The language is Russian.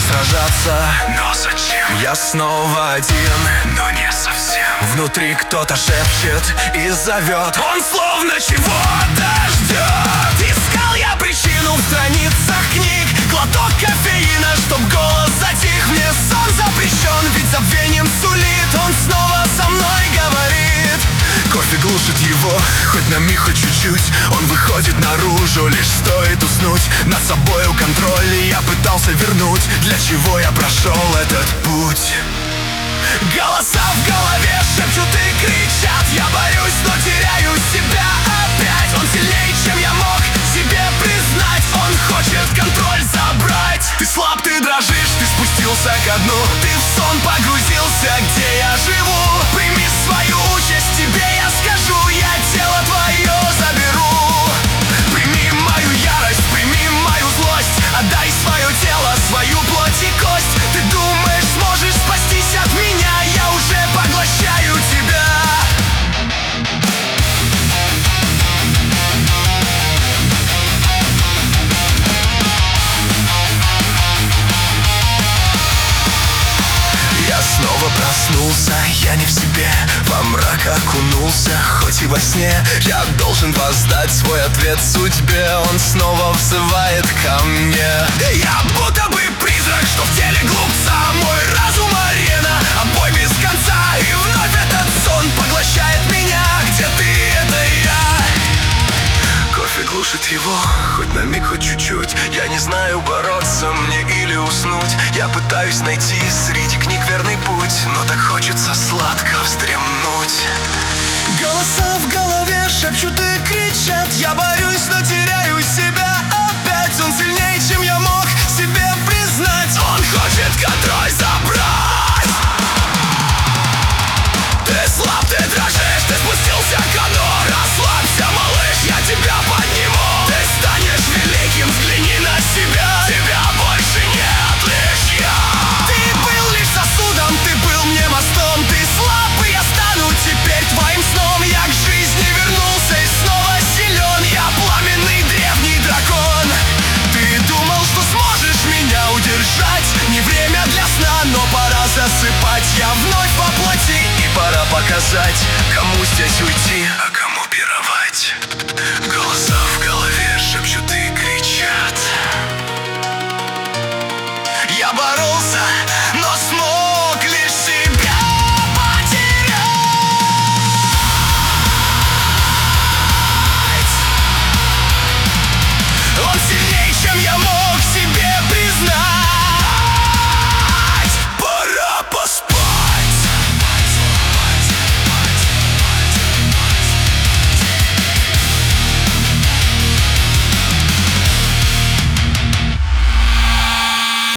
сражаться. Но зачем? Я снова один, но не совсем. внутри кто-то шепчет и зовет. Он словно чего-то ждет. Искал я причину в страницах книг, глоток кофеина, чтоб голос затих. Мне сон запрещен, ведь забвением сулит. Он снова со мной говорит. Кофе глушит его, хоть на миг, хоть чуть-чуть. Он выходит наружу, лишь стоит уснуть. Над собою контроль я пытался вернуть. Для чего я прошел этот путь? Голоса в голове шепчут и кричат. Я борюсь, но теряю себя опять. Он сильнее, чем я мог себе признать. Он хочет контроль забрать. Ты слаб, ты дрожишь, ты спустился ко дну. Ты в сон погрузился, где я живу. Прими свою участь, тебе я скажу. Я тело твое заберу. Прими мою ярость, прими мою злость. Отдай свое тело, свою плоть и кость. Ты думаешь, сможешь спастись от меня? Я уже поглощаю тебя. Я снова проснулся, я не в себе. Во мрак окунулся, хоть и во сне. Я должен воздать свой ответ судьбе. Он снова взывает ко мне. Я будто бы призрак, что в теле глупца. Мой разум арена, а бой без конца. И вновь этот сон поглощает меня. Где ты, это я. Кофе глушит его, хоть на миг, хоть чуть-чуть. Я не знаю, бороться мне или уснуть. Я пытаюсь найти среди книг верный путь, но так хочется сладко вздремнуть. Голоса в голове шепчут и кричат. Я борюсь, но теряю себя опять. Он сильнее, чем я мог себе признать. Он хочет контроль забрать. Ты слаб, ты дрожишь, ты спустился ко дну. Расслабься, малыш, я тебя подниму. Ты станешь великим, взгляни на себя. Тебя больше нет, лишь я. Ты был лишь сосудом, ты был мне мостом. Ты слаб, и я стану теперь твоим сном. Я к жизни вернулся и снова силен. Я пламенный древний дракон. Ты думал, что сможешь меня удержать. Не время для сна, но пора засыпать. Я вновь воплоти, и пора показать, кому здесь уйти.